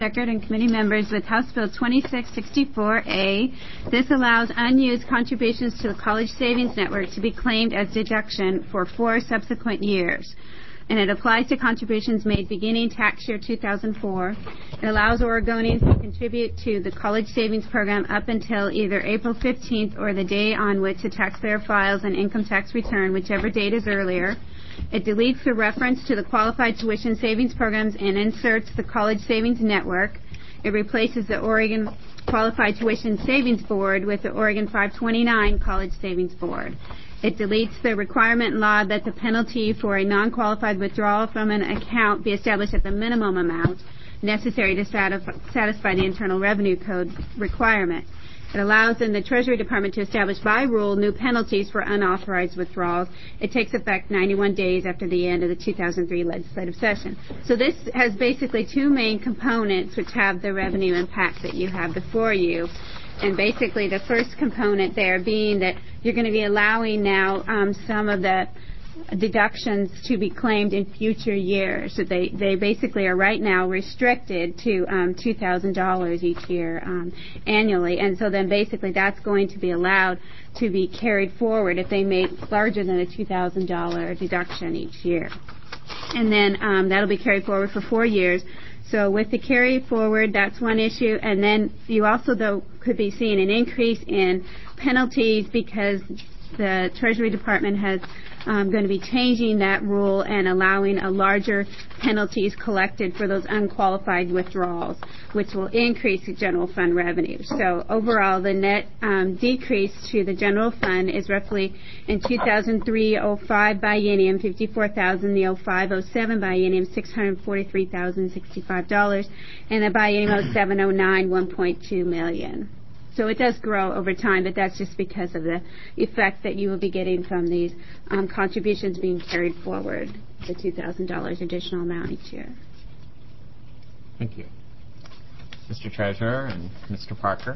Deckard and committee members with House Bill 2664A. This allows unused contributions to the College Savings Network to be claimed as deduction for 4 subsequent years. And it applies to contributions made beginning tax year 2004. It allows Oregonians to contribute to the College Savings Program up until either April 15th or the day on which the taxpayer files an income tax return, whichever date is earlier. It deletes the reference to the Qualified Tuition Savings Programs and inserts the College Savings Network. It replaces the Oregon Qualified Tuition Savings Board with the Oregon 529 College Savings Board. It deletes the requirement in law that the penalty for a non-qualified withdrawal from an account be established at the minimum amount necessary to satisfy the Internal Revenue Code requirement. It allows then the Treasury Department to establish by rule new penalties for unauthorized withdrawals. It takes effect 91 days after the end of the 2003 legislative session. So this has basically 2 main components which have the revenue impact that you have before you. And basically the first component there being that you're going to be allowing now some of the deductions to be claimed in future years. So they basically are right now restricted to $2,000 each year annually. And so then basically that's going to be allowed to be carried forward if they make larger than a $2,000 deduction each year. And then that'll be carried forward for 4 years. So with the carry forward, that's one issue. And then you also, though, could be seeing an increase in penalties because the Treasury Department has going to be changing that rule and allowing a larger penalties collected for those unqualified withdrawals, which will increase the general fund revenue. So overall, the net decrease to the general fund is roughly in 2003-05 biennium $54,000, the 05-07 biennium $643,065, and the biennium 07-09 $1.2 million. So it does grow over time, but that's just because of the effect that you will be getting from these contributions being carried forward, the $2,000 additional amount each year. Thank you. Mr. Treasurer and Mr. Parker.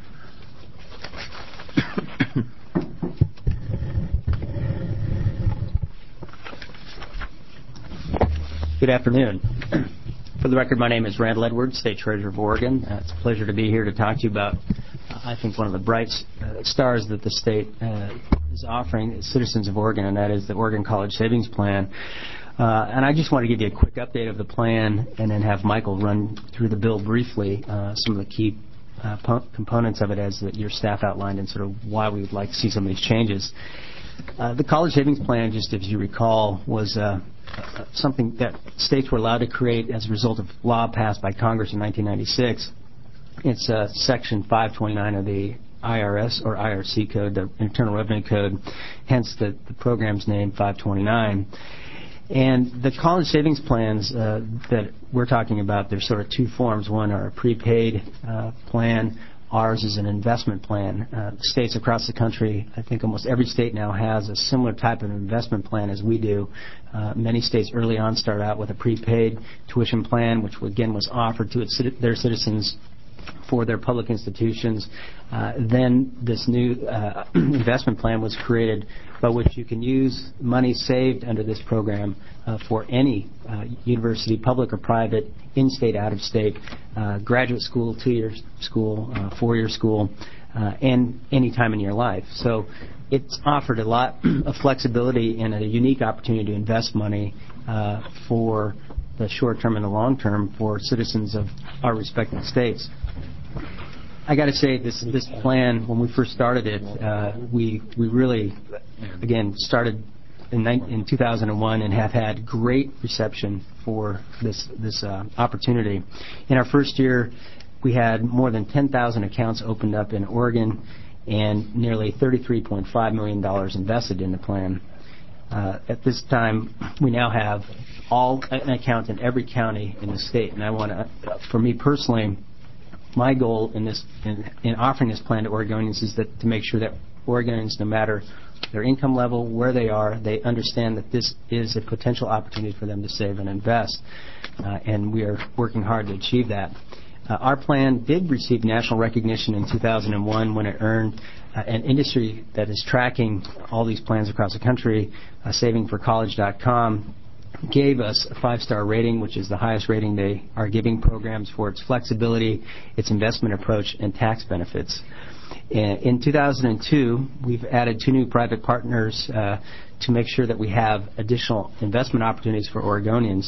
Good afternoon. For the record, my name is Randall Edwards, State Treasurer of Oregon. It's a pleasure to be here to talk to you about, I think, one of the bright stars that the state is offering citizens of Oregon, and that is the Oregon College Savings Plan. And I just want to give you a quick update of the plan and then have Michael run through the bill briefly, some of the key components of it as your staff outlined and sort of why we would like to see some of these changes. The College Savings Plan, just as you recall, was something that states were allowed to create as a result of law passed by Congress in 1996. It's Section 529 of the IRS or IRC code, the Internal Revenue Code, hence the program's name 529. And the college savings plans that we're talking about, there's sort of 2 forms. One are a prepaid plan. Ours is an investment plan. States across the country, I think almost every state now has a similar type of investment plan as we do. Many states early on start out with a prepaid tuition plan, which again was offered to their citizens for their public institutions. Then this new investment plan was created by which you can use money saved under this program for any university, public or private, in-state, out-of-state, graduate school, 2-year school, 4-year school, and any time in your life. So it's offered a lot of flexibility and a unique opportunity to invest money for the short term and the long term for citizens of our respective states. I got to say, this plan, when we first started it, we really, again, started in 2001 and have had great reception for this opportunity. In our first year, we had more than 10,000 accounts opened up in Oregon and nearly $33.5 million invested in the plan. At this time, we now have an account in every county in the state, and I want to, for me personally, my goal in offering this plan to Oregonians is to make sure that Oregonians, no matter their income level, where they are, they understand that this is a potential opportunity for them to save and invest, and we are working hard to achieve that. Our plan did receive national recognition in 2001 when it earned an industry that is tracking all these plans across the country, savingforcollege.com, gave us a 5-star rating, which is the highest rating they are giving programs for its flexibility, its investment approach, and tax benefits. In 2002, we've added 2 new private partners to make sure that we have additional investment opportunities for Oregonians.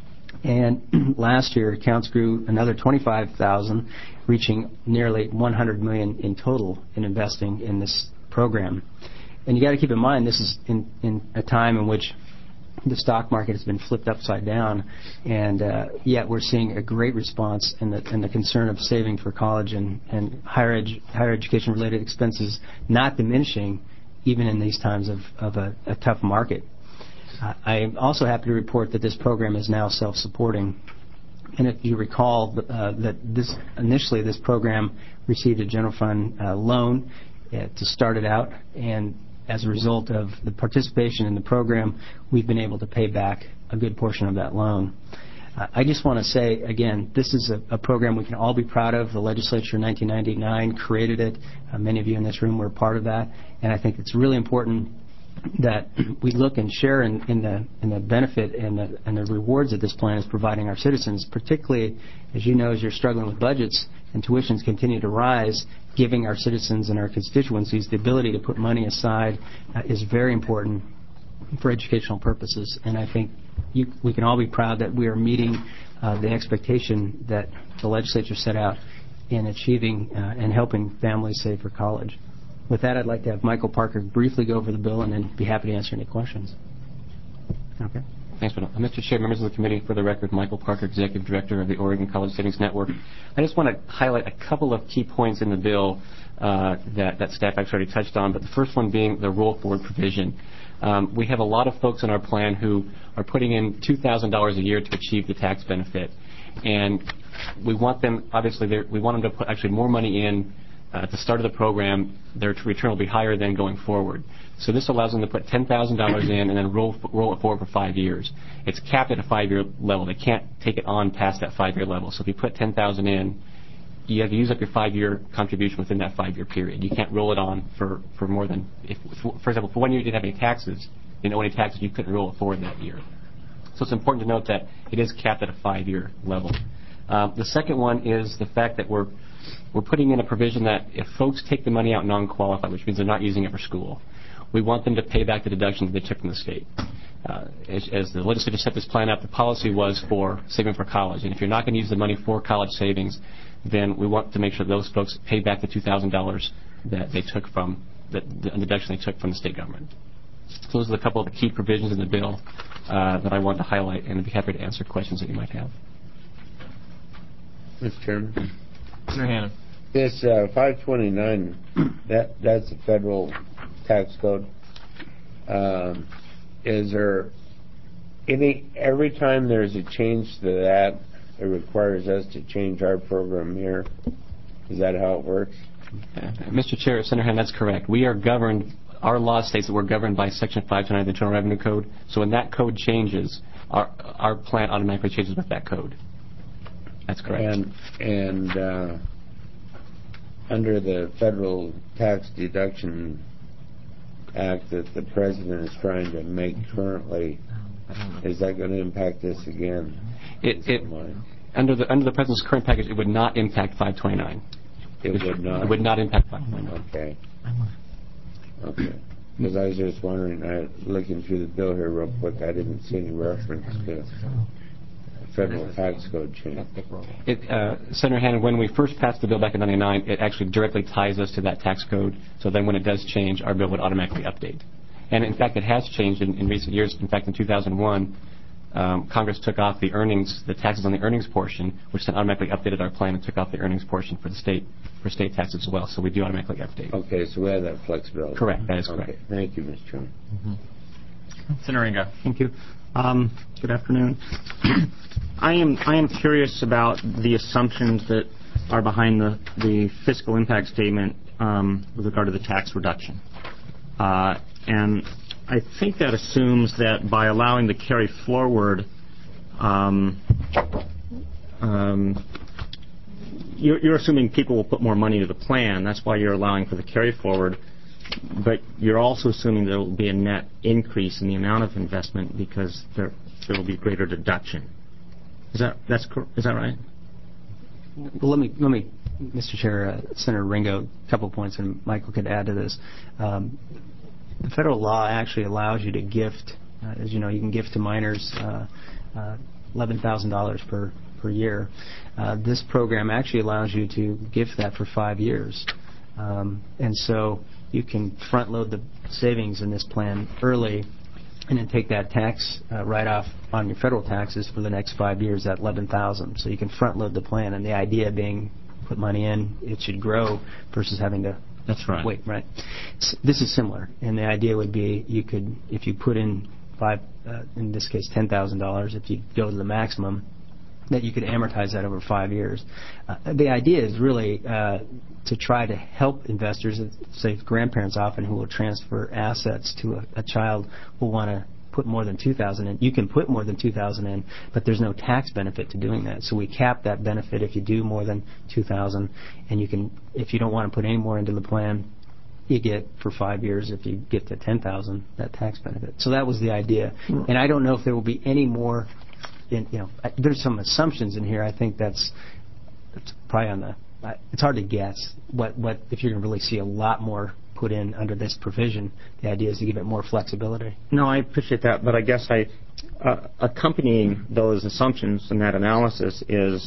And last year, accounts grew another 25,000, reaching nearly $100 million in total in investing in this program. And you got to keep in mind, this is in a time in which the stock market has been flipped upside down, and yet we're seeing a great response in the concern of saving for college and higher education-related expenses not diminishing even in these times of a tough market. I'm also happy to report that this program is now self-supporting. And if you recall that initially this program received a general fund loan to start it out, and as a result of the participation in the program, we've been able to pay back a good portion of that loan. I just want to say, again, this is a program we can all be proud of. The legislature in 1999 created it. Many of you in this room were part of that. And I think it's really important that we look and share in the benefit and the rewards that this plan is providing our citizens, particularly, as you know, as you're struggling with budgets and tuitions continue to rise. Giving our citizens and our constituencies the ability to put money aside is very important for educational purposes. And I think we can all be proud that we are meeting the expectation that the legislature set out in achieving and helping families save for college. With that, I'd like to have Michael Parker briefly go over the bill and then be happy to answer any questions. Okay. Thanks, Mr. Chair, members of the committee, for the record, Michael Parker, Executive Director of the Oregon College Savings Network. I just want to highlight a couple of key points in the bill that staff actually already touched on, but the first one being the roll forward provision. We have a lot of folks in our plan who are putting in $2,000 a year to achieve the tax benefit, and we want them, obviously, we want them to put actually more money in at the start of the program. Their return will be higher than going forward. So this allows them to put $10,000 in and then roll it forward for 5 years. It's capped at a 5-year level. They can't take it on past that 5-year level. So if you put $10,000 in, you have to use up your 5-year contribution within that 5-year period. You can't roll it on for more than, for example, for 1 year you didn't have any taxes, you didn't owe any taxes, you couldn't roll it forward that year. So it's important to note that it is capped at a 5-year level. The second one is the fact that we're putting in a provision that if folks take the money out non-qualified, which means they're not using it for school, we want them to pay back the deductions they took from the state. As the legislature set this plan up, the policy was for saving for college. And if you're not going to use the money for college savings, then we want to make sure those folks pay back the $2,000 that they took from the deduction they took from the state government. So those are a couple of the key provisions in the bill that I wanted to highlight, and I'd be happy to answer questions that you might have. Mr. Chairman. Senator Hannan. This 529, that's a federal tax code. Is there every time there's a change to that, it requires us to change our program here? Is that how it works? Mr. Chair, Senator Hannan, that's correct. We are governed, our law states that we're governed by Section 529 of the Internal Revenue Code. So when that code changes, our plan automatically changes with that code. That's correct. And under the Federal Tax Deduction Act that the President is trying to make currently, is that going to impact this again? Under the President's current package, it would not impact 529. It would not? It would not impact 529. Okay. Okay. Because I was just wondering, looking through the bill here real quick, I didn't see any reference to federal tax code change. Senator Hannan, when we first passed the bill back in 1999, it actually directly ties us to that tax code. So then when it does change, our bill would automatically update. And in fact, it has changed in recent years. In fact, in 2001, Congress took off the taxes on the earnings portion, which then automatically updated our plan and took off the earnings portion for state taxes as well. So we do automatically update. Okay, so we have that flexibility. Correct. That is correct. Okay. Thank you, Mr. Chairman. Senator Ringo. Thank you. Good afternoon. I am curious about the assumptions that are behind the fiscal impact statement with regard to the tax reduction. And I think that assumes that by allowing the carry forward, you're assuming people will put more money into the plan. That's why you're allowing for the carry forward. But you're also assuming there will be a net increase in the amount of investment because there will be greater deduction. Is that right? Well, let me, Mr. Chair, Senator Ringo, a couple of points, and Michael could add to this. The federal law actually allows you to gift, as you know, you can gift to minors $11,000 per year. This program actually allows you to gift that for 5 years. And so you can front load the savings in this plan early and then take that tax write-off on your federal taxes for the next 5 years at $11,000. So you can front load the plan, and the idea being put money in, it should grow versus having to wait. Right. This is similar, and the idea would be you could, if you put in in this case $10,000, if you go to the maximum, that you could amortize that over 5 years. The idea is really to try to help investors, say grandparents often who will transfer assets to a child will want to put more than $2,000 in. You can put more than $2,000 in, but there's no tax benefit to doing that. So we cap that benefit if you do more than $2,000, and you can, if you don't want to put any more into the plan, you get for 5 years. If you get to $10,000, that tax benefit. So that was the idea, and I don't know if there will be any more. There's some assumptions in here. I think that's probably on the. It's hard to guess what if you're going to really see a lot more put in under this provision. The idea is to give it more flexibility. No, I appreciate that, but I guess accompanying those assumptions and that analysis is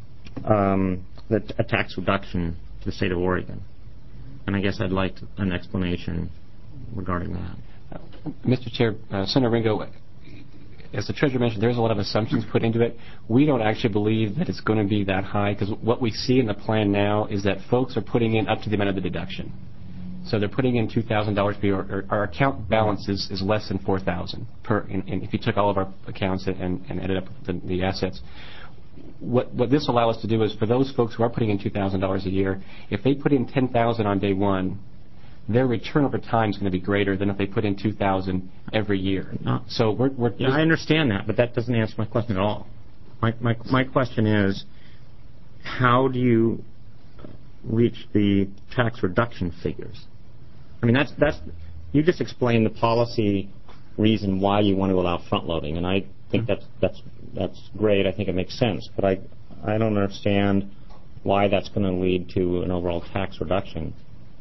a tax reduction to the state of Oregon, and I guess I'd like an explanation regarding that. Mr. Chair, Senator Ringo, as the Treasurer mentioned, there's a lot of assumptions put into it. We don't actually believe that it's going to be that high because what we see in the plan now is that folks are putting in up to the amount of the deduction. So they're putting in $2,000 per year. Our account balance is less than $4,000 per. And if you took all of our accounts and added up the assets, what this will allow us to do is for those folks who are putting in $2,000 a year, if they put in $10,000 on day one, their return over time is going to be greater than if they put in $2,000 every year. So we're I understand that, but that doesn't answer my question at all. My question is, how do you reach the tax reduction figures? I mean, that's you just explained the policy reason why you want to allow front loading, and I think that's great. I think it makes sense, but I don't understand why that's going to lead to an overall tax reduction.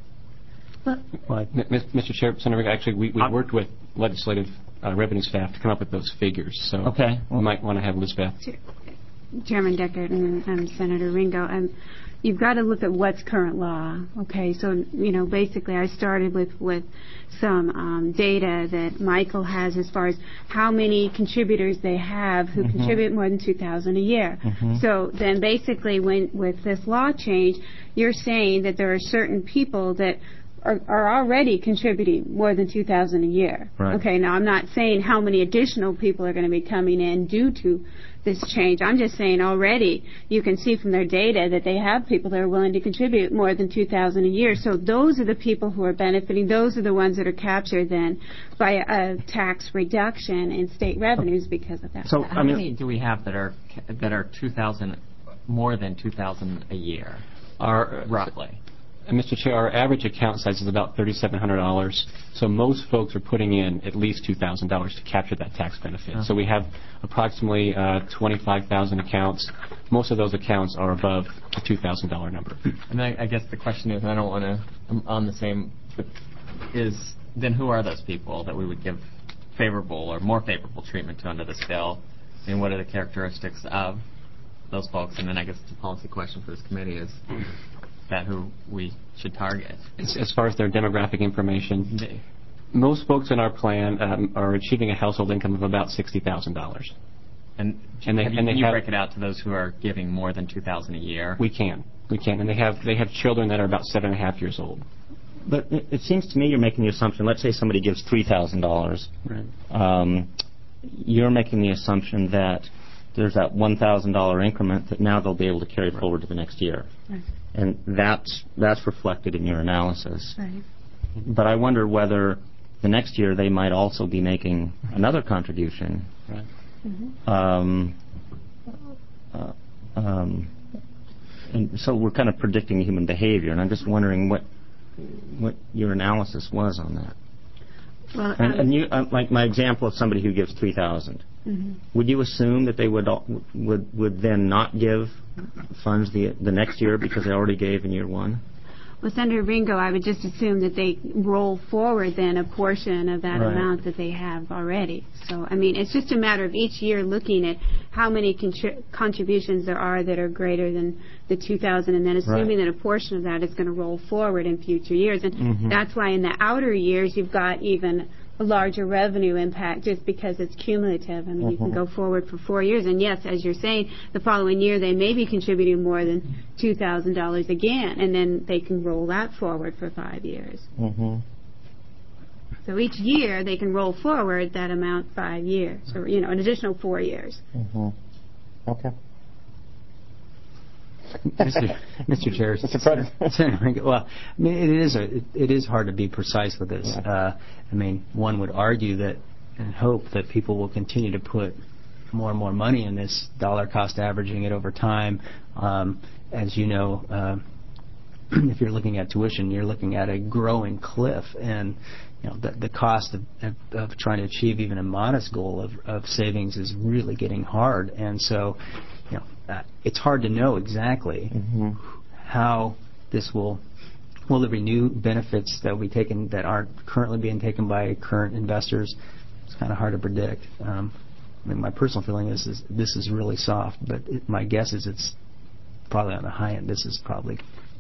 Mr. Chair, Senator, actually, we worked with legislative revenue staff to come up with those figures. So we might want to have Elizabeth. Chairman Deckert and Senator Ringo, you've got to look at what's current law. Okay, so basically, I started with some data that Michael has as far as how many contributors they have who contribute more than $2,000 a year. So then, basically, with this law change, you're saying that there are certain people that are already contributing more than $2,000 a year. Right. Okay, now I'm not saying how many additional people are going to be coming in due to this change. I'm just saying already you can see from their data that they have people that are willing to contribute more than $2,000 a year. So those are the people who are benefiting. Those are the ones that are captured then by a tax reduction in state revenues because of that. So how many do we have that are $2,000 more than $2,000 a year? Roughly. Mr. Chair, our average account size is about $3,700, so most folks are putting in at least $2,000 to capture that tax benefit. So we have approximately 25,000 accounts. Most of those accounts are above the $2,000 number. And I guess the question is, I don't want to, I'm on the same, is then who are those people that we would give favorable or more favorable treatment to under this bill, and what are the characteristics of those folks? And then I guess the policy question for this committee is that who we should target. As far as their demographic information, most folks in our plan are achieving a household income of about $60,000. And you break it out to those who are giving more than $2,000 a year? We can, and they have children that are about 7.5 years old. But it seems to me you're making the assumption. Let's say somebody gives $3,000. Right. You're making the assumption that there's that $1,000 increment that now they'll be able to carry forward to the next year. Right. And that's reflected in your analysis. Right. But I wonder whether the next year they might also be making another contribution. Right. And so we're kind of predicting human behavior, and I'm just wondering what your analysis was on that. Well, and you, like my example of somebody who gives $3,000. would you assume that they would then not give funds the next year because they already gave in year one? Well, Senator Ringo, I would just assume that they roll forward then a portion of that amount that they have already. So, I mean, it's just a matter of each year looking at how many contributions there are that are greater than the 2,000, and then assuming that a portion of that is going to roll forward in future years. And that's why in the outer years you've got even a larger revenue impact just because it's cumulative. I mean, you can go forward for 4 years. And, yes, as you're saying, the following year they may be contributing more than $2,000 again, and then they can roll that forward for 5 years. So each year they can roll forward that amount 5 years, or, you know, an additional 4 years. Okay. Mr. Chair, well, I mean, it is hard to be precise with this. I mean, one would argue that and hope that people will continue to put more and more money in this, dollar cost averaging it over time. As you know, if you're looking at tuition, you're looking at a growing cliff, and you know the cost of trying to achieve even a modest goal of savings is really getting hard, and so. You know, it's hard to know exactly how this will there be new benefits that will be taken that aren't currently being taken by current investors. It's kind of hard to predict. I mean, my personal feeling is this is really soft, but my guess is it's probably on the high end. This is probably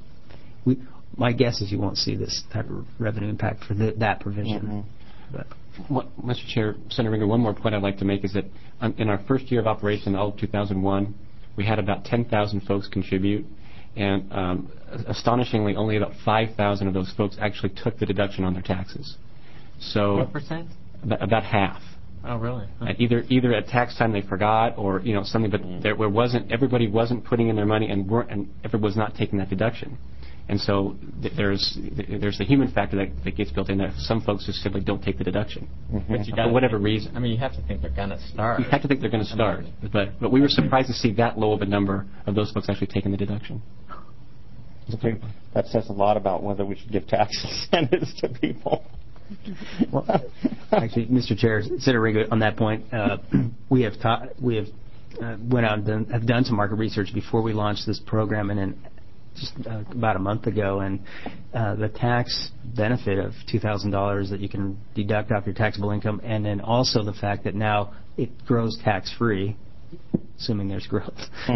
my guess is you won't see this type of revenue impact for that provision. But. Mr. Chair, Senator Ringo, one more point I'd like to make is that in our first year of operation, all of 2001, we had about 10,000 folks contribute, and astonishingly, only about 5,000 of those folks actually took the deduction on their taxes. So what percent? About half. Oh, really? Huh. Either at tax time they forgot, or you know something, but everybody wasn't putting in their money, and everybody was not taking that deduction. And so there's the human factor that gets built in there. Some folks just simply don't take the deduction for whatever reason. I mean, you have to think they're going to start. You have to think they're going to start. But we were surprised to see that low of a number of those folks actually taking the deduction. Okay. That says a lot about whether we should give tax incentives to people. Well, actually, Mr. Chair, Senator Ringo, on that point, we have went out and have done some market research before we launched this program, and then just about a month ago, and the tax benefit of $2,000 that you can deduct off your taxable income, and then also the fact that now it grows tax-free, assuming there's growth,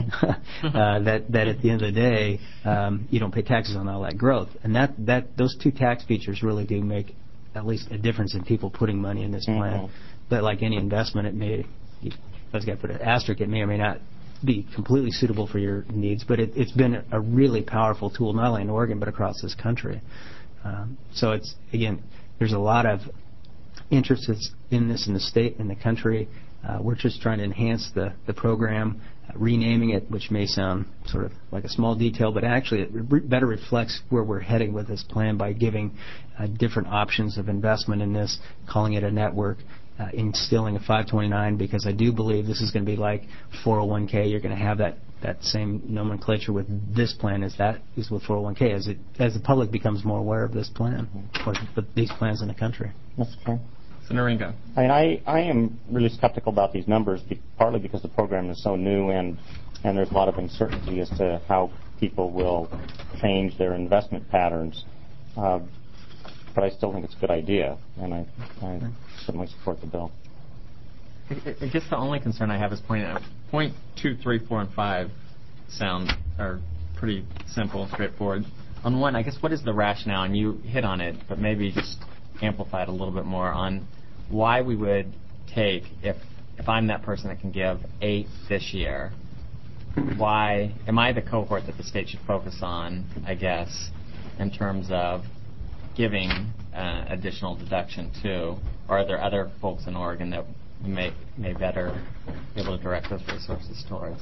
that at the end of the day, you don't pay taxes on all that growth. And that those two tax features really do make at least a difference in people putting money in this plan. But like any investment, it may, if I was going to put an asterisk, it may or may not be completely suitable for your needs, but it's been a really powerful tool, not only in Oregon, but across this country. So it's, again, there's a lot of interest in this in the state and the country. We're just trying to enhance the program, renaming it, which may sound sort of like a small detail, but actually it better reflects where we're heading with this plan by giving different options of investment in this, calling it a network, instilling a 529, because I do believe this is going to be like 401k. You're going to have that same nomenclature with this plan as that is with 401k as the public becomes more aware of this plan, or these plans in the country. That's okay. Senator Ringo. I mean, I am really skeptical about these numbers, partly because the program is so new and there's a lot of uncertainty as to how people will change their investment patterns. But I still think it's a good idea, and I certainly support the bill. I guess the only concern I have is point 2, 3, 4, and 5 are pretty simple, straightforward. On 1, I guess what is the rationale, and you hit on it, but maybe just amplify it a little bit more on why we would take, if I'm that person that can give 8 this year, why am I the cohort that the state should focus on, I guess, in terms of giving additional deduction to, or are there other folks in Oregon that may better be able to direct those resources towards?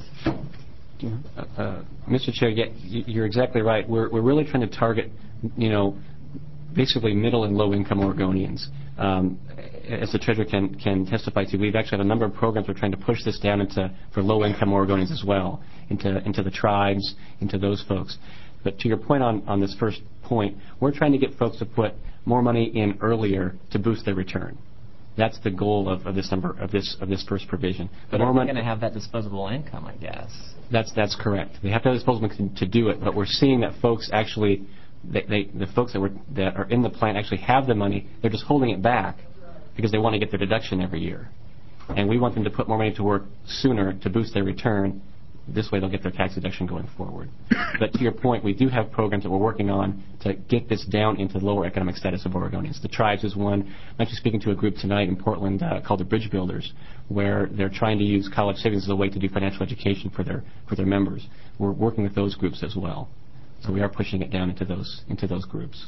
Mr. Chair, you're exactly right. We're really trying to target, basically middle and low income Oregonians. As the Treasurer can testify to, we've actually had a number of programs we're trying to push this down for low income Oregonians as well, into the tribes, into those folks. But to your point on this first point, we're trying to get folks to put more money in earlier to boost their return. That's the goal of this number of this first provision. But are they going to have that disposable income, I guess? That's correct. They have to have disposable income to do it, but we're seeing that folks actually, the folks that are in the plan actually have the money. They're just holding it back because they want to get their deduction every year. And we want them to put more money to work sooner to boost their return. This way they'll get their tax deduction going forward. But to your point, we do have programs that we're working on to get this down into the lower economic status of Oregonians. The Tribes is one. I'm actually speaking to a group tonight in Portland called the Bridge Builders, where they're trying to use college savings as a way to do financial education for their members. We're working with those groups as well. So we are pushing it down into those groups.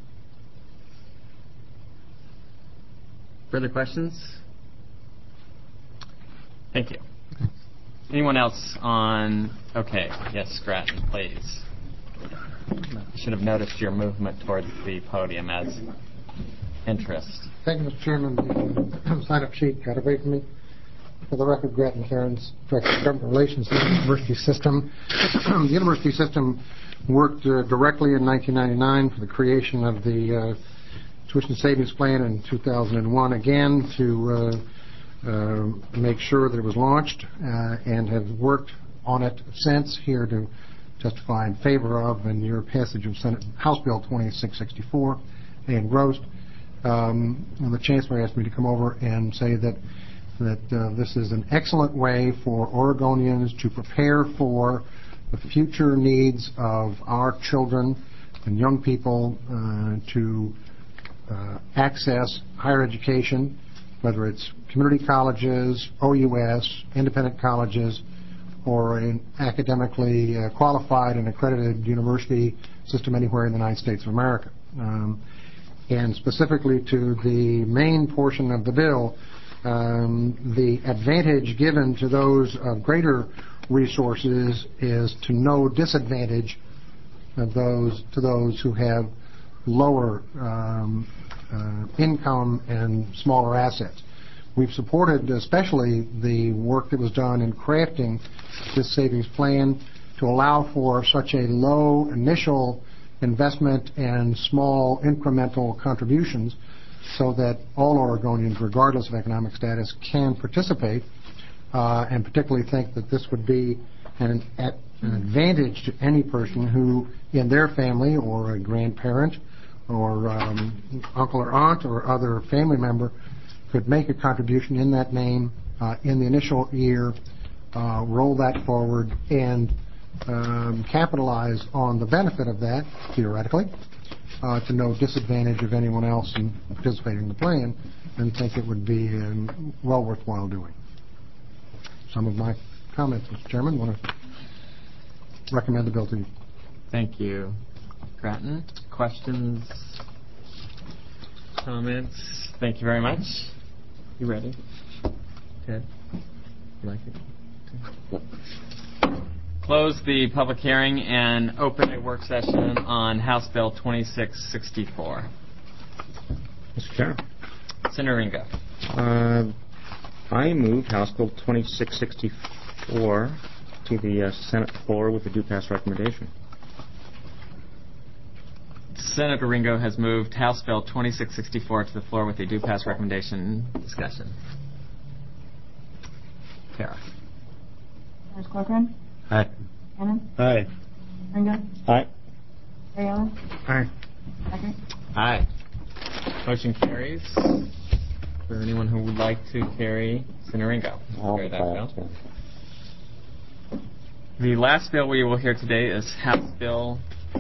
Further questions? Thank you. Anyone else on... Okay, yes, Scratton, please. I should have noticed your movement towards the podium as interest. Thank you, Mr. Chairman. The sign-up sheet got away from me. For the record, Grattan Cairns, Director of Government Relations in the University System. The University System worked directly in 1999 for the creation of the Tuition Savings Plan in 2001, again, to make sure that it was launched and have worked on it since, here to testify in favor of and your passage of House Bill 2664 engrossed. The Chancellor asked me to come over and say that this is an excellent way for Oregonians to prepare for the future needs of our children and young people to access higher education, whether it's community colleges, OUS, independent colleges, or an academically qualified and accredited university system anywhere in the United States of America. And specifically to the main portion of the bill, the advantage given to those of greater resources is to no disadvantage of those who have lower income and smaller assets. We've supported especially the work that was done in crafting this savings plan to allow for such a low initial investment and small incremental contributions so that all Oregonians, regardless of economic status, can participate, and particularly think that this would be an advantage to any person who, in their family or a grandparent or uncle or aunt or other family member, could make a contribution in that name in the initial year, roll that forward, and capitalize on the benefit of that, theoretically, to no disadvantage of anyone else in participating in the plan, and think it would be well worthwhile doing. Some of my comments, Mr. Chairman. I want to recommend the bill to you. Thank you. Grattan, questions, comments? Thank you very much. You ready? Ted? You like it? Close the public hearing and open a work session on House Bill 2664. Mr. Chair. Senator Ringo. I move House Bill 2664 to the Senate floor with a due pass recommendation. Senator Ringo has moved House Bill 2664 to the floor with a due pass recommendation. Discussion. Kara. Senator Corcoran. Aye. Cannon. Aye. Ringo. Aye. Barry Allen. Aye. Patrick. Aye. Motion carries. Is there anyone who would like to carry Senator Ringo? Carry that bill. The last bill we will hear today is House Bill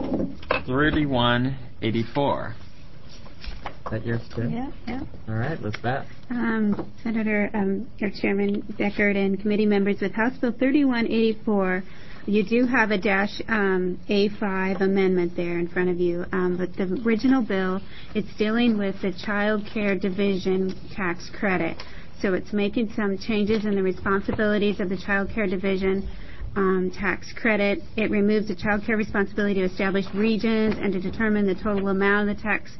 3184. Is that yours too? Yeah. All right, what's that? Senator or Chairman Deckard and committee members, with House Bill 3184, you do have a -A5 amendment there in front of you, but the original bill, it's dealing with the Child Care Division tax credit. So it's making some changes in the responsibilities of the Child Care Division tax credit. It removes the child care responsibility to establish regions and to determine the total amount of the tax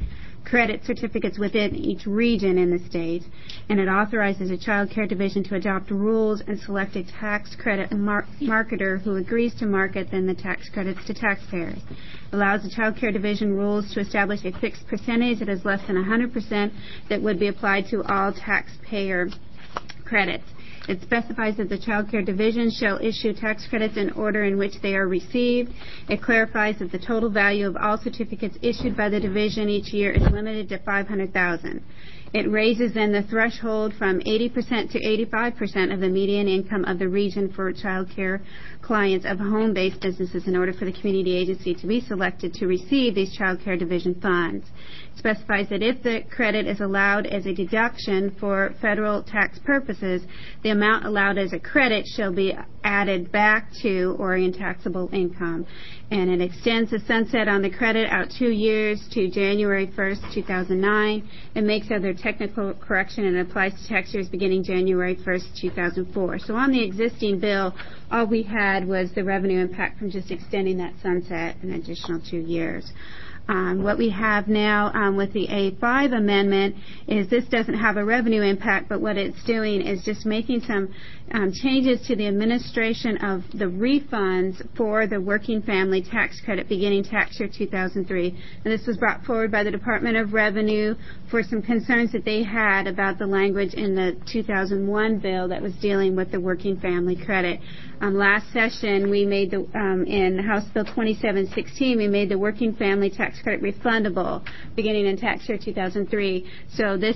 credit certificates within each region in the state, and it authorizes a child care division to adopt rules and select a tax credit marketer who agrees to market then the tax credits to taxpayers. It allows the child care division rules to establish a fixed percentage that is less than 100% that would be applied to all taxpayer credits. It specifies that the child care division shall issue tax credits in order in which they are received. It clarifies that the total value of all certificates issued by the division each year is limited to $500,000. It raises then the threshold from 80% to 85% of the median income of the region for child care clients of home-based businesses in order for the community agency to be selected to receive these child care division funds. It specifies that if the credit is allowed as a deduction for federal tax purposes, the amount allowed as a credit shall be added back to Oregon taxable income. And it extends the sunset on the credit out 2 years to January 1st, 2009. It makes other technical correction and applies to tax years beginning January 1st, 2004. So on the existing bill, all we had was the revenue impact from just extending that sunset an additional 2 years. What we have now with the A5 amendment is this doesn't have a revenue impact, but what it's doing is just making some changes to the administration of the refunds for the working family tax credit beginning tax year 2003. And this was brought forward by the Department of Revenue for some concerns that they had about the language in the 2001 bill that was dealing with the working family credit. Last session, we made in House Bill 2716, we made the working family tax credit refundable beginning in tax year 2003. So this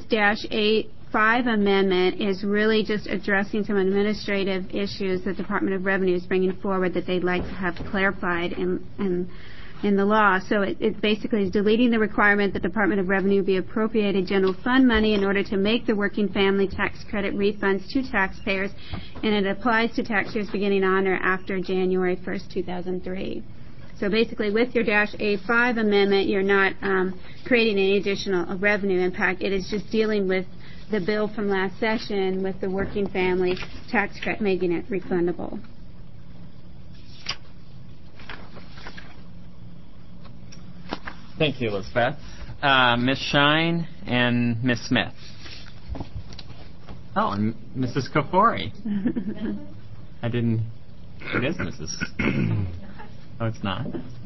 -8-5 amendment is really just addressing some administrative issues the Department of Revenue is bringing forward that they'd like to have clarified in the law. So it basically is deleting the requirement that the Department of Revenue be appropriated general fund money in order to make the working family tax credit refunds to taxpayers, and it applies to tax years beginning on or after January 1st, 2003. So basically, with your -A5 amendment, you're not creating any additional revenue impact. It is just dealing with the bill from last session with the working family tax credit, making it refundable. Thank you, Elizabeth. Ms. Shine and Ms. Smith. Oh, and Mrs. Kafori. I didn't... It is Mrs. Oh, it's not?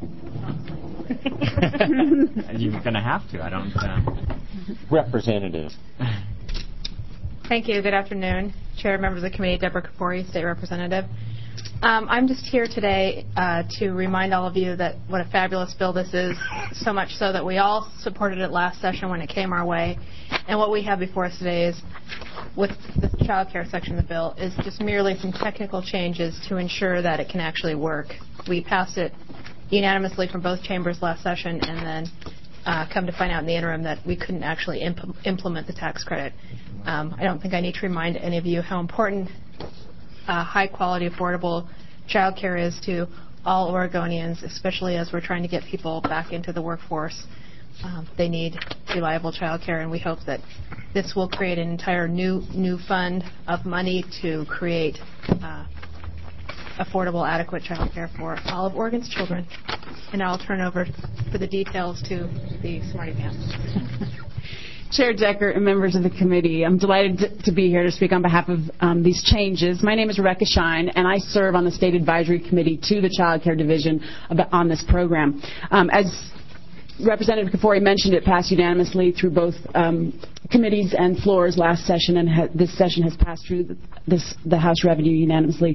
You're going to have to. I don't... Representative. Thank you. Good afternoon. Chair, members of the committee, Deborah Kafori, State Representative. I'm just here today to remind all of you that what a fabulous bill this is, so much so that we all supported it last session when it came our way. And what we have before us today is, with the child care section of the bill, is just merely some technical changes to ensure that it can actually work. We passed it unanimously from both chambers last session, and then come to find out in the interim that we couldn't actually implement the tax credit. I don't think I need to remind any of you how important high-quality, affordable child care is to all Oregonians, especially as we're trying to get people back into the workforce. They need reliable child care, and we hope that this will create an entire new fund of money to create affordable, adequate child care for all of Oregon's children. And I'll turn over for the details to the smarty pants. Chair Decker and members of the committee, I'm delighted to be here to speak on behalf of these changes. My name is Rebecca Shine, and I serve on the State Advisory Committee to the Child Care Division on this program. As Representative Kafori mentioned, it passed unanimously through both committees and floors last session, and this session has passed through the House Revenue unanimously.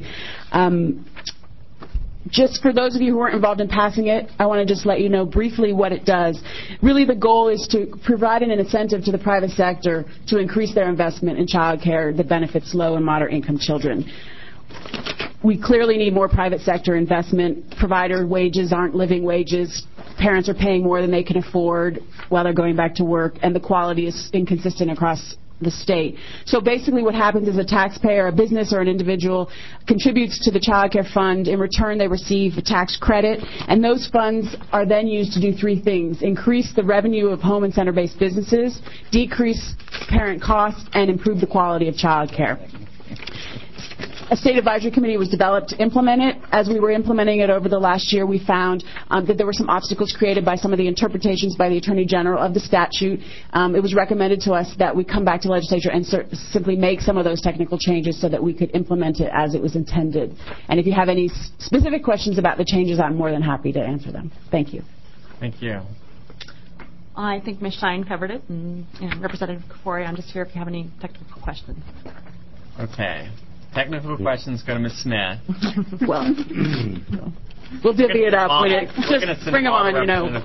Just for those of you who weren't involved in passing it, I want to just let you know briefly what it does. Really, the goal is to provide an incentive to the private sector to increase their investment in child care that benefits low and moderate income children. We clearly need more private sector investment. Provider wages aren't living wages. Parents are paying more than they can afford while they're going back to work, and the quality is inconsistent across the state. So basically what happens is a taxpayer, a business, or an individual contributes to the child care fund. In return, they receive a tax credit, and those funds are then used to do three things: increase the revenue of home and center-based businesses, decrease parent costs, and improve the quality of child care. A state advisory committee was developed to implement it. As we were implementing it over the last year, we found that there were some obstacles created by some of the interpretations by the Attorney General of the statute. It was recommended to us that we come back to legislature and simply make some of those technical changes so that we could implement it as it was intended. And if you have any specific questions about the changes, I'm more than happy to answer them. Thank you. Thank you. I think Ms. Shine covered it, and Representative Kafori, I'm just here if you have any technical questions. Okay. Technical questions go to Ms. Smith. Well, we'll divvy it up. Just bring them on, you know.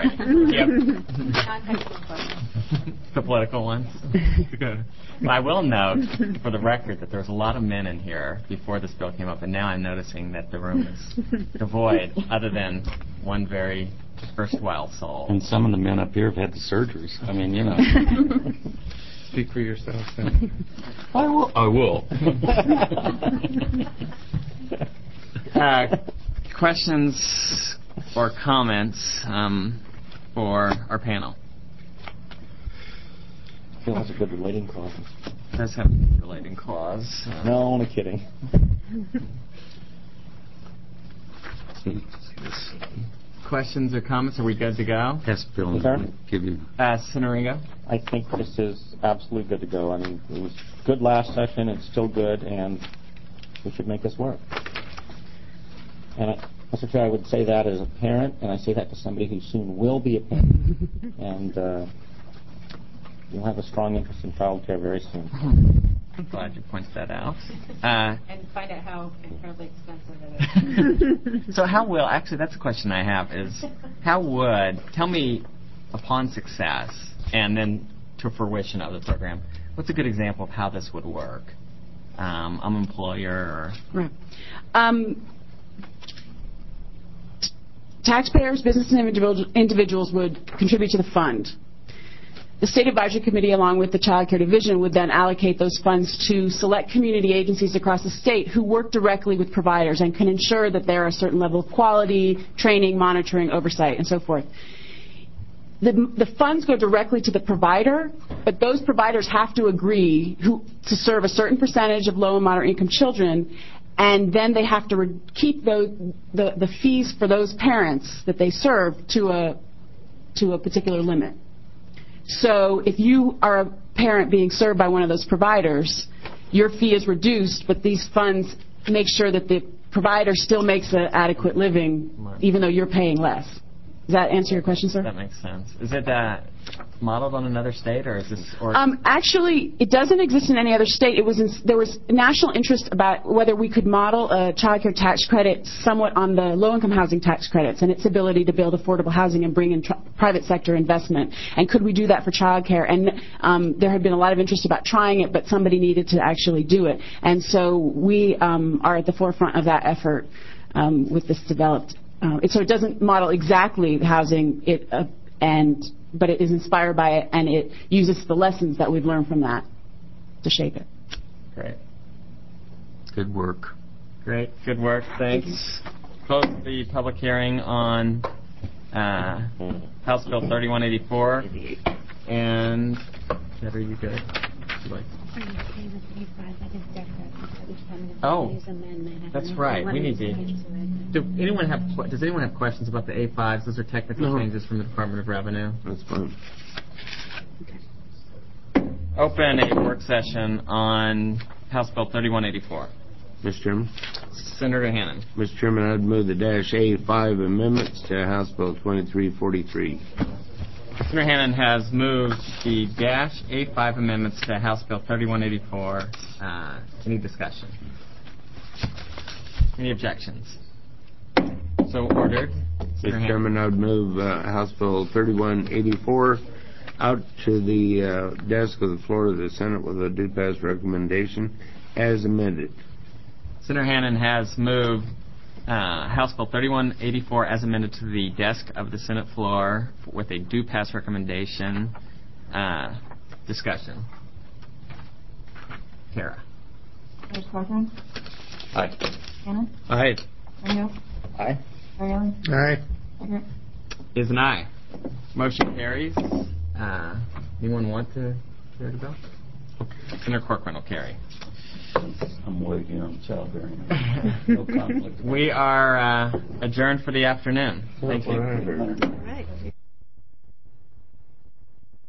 The political ones. Good. I will note, for the record, that there's a lot of men in here before this bill came up, and now I'm noticing that the room is devoid, other than one very erstwhile soul. And some of the men up here have had the surgeries. I mean, you know. Speak for yourself, then. I will. Questions or comments for our panel? I feel that's a good relating clause. It does have a relating clause. No, only kidding. Questions or comments? Are we good to go? Yes, Bill. Give you. Senator Ringo? I think this is absolutely good to go. I mean, it was good last session. It's still good, and we should make this work. And, Mr. Chair, I would say that as a parent, and I say that to somebody who soon will be a parent. And you'll have a strong interest in child care very soon. I'm glad you pointed that out. And find out how incredibly expensive it is. So how will, actually that's a question I have, is how would, tell me upon success and then to fruition of the program, what's a good example of how this would work? I'm an employer or... Right. Taxpayers, business and individuals would contribute to the fund. The State Advisory Committee, along with the Child Care Division, would then allocate those funds to select community agencies across the state who work directly with providers and can ensure that there are a certain level of quality, training, monitoring, oversight, and so forth. The funds go directly to the provider, but those providers have to agree to serve a certain percentage of low and moderate income children, and then they have to keep the fees for those parents that they serve to a particular limit. So if you are a parent being served by one of those providers, your fee is reduced, but these funds make sure that the provider still makes an adequate living, even though you're paying less. Does that answer your question, sir? That makes sense. Is it modeled on another state, or is this? Or actually, it doesn't exist in any other state. There was national interest about whether we could model a child care tax credit somewhat on the low-income housing tax credits and its ability to build affordable housing and bring in private sector investment. And could we do that for child care? And there had been a lot of interest about trying it, but somebody needed to actually do it. And so we are at the forefront of that effort with this developed. So it doesn't model exactly housing, but it is inspired by it, and it uses the lessons that we've learned from that to shape it. Great. Good work. Great. Good work. Thanks. Close the public hearing on House Bill 3184. And, Ted, are you good? Oh, that's right. We need to. Does anyone have questions about the A5s? Those are technical changes from the Department of Revenue. That's fine. Open a work session on House Bill 3184. Mr. Chairman? Senator Hannan. Mr. Chairman, I'd move the -A5 amendments to House Bill 2343. Senator Hannan has moved the -A5 amendments to House Bill 3184. Any discussion? Any objections? So ordered. Mr. Chairman, I would move House Bill 3184 out to the desk of the floor of the Senate with a do-pass recommendation as amended. Senator Hannan has moved House Bill 3184 as amended to the desk of the Senate floor with a do-pass recommendation. Discussion. Kara. Vice President? Aye. Hannan? Aye. Ringo? Aye. Farrelly? Aye. Eckert? Is an aye. Motion carries. Anyone want to carry the bill? Senator Corcoran will carry. since I'm waiting on childbearing. No conflict. We are adjourned for the afternoon. Thank you.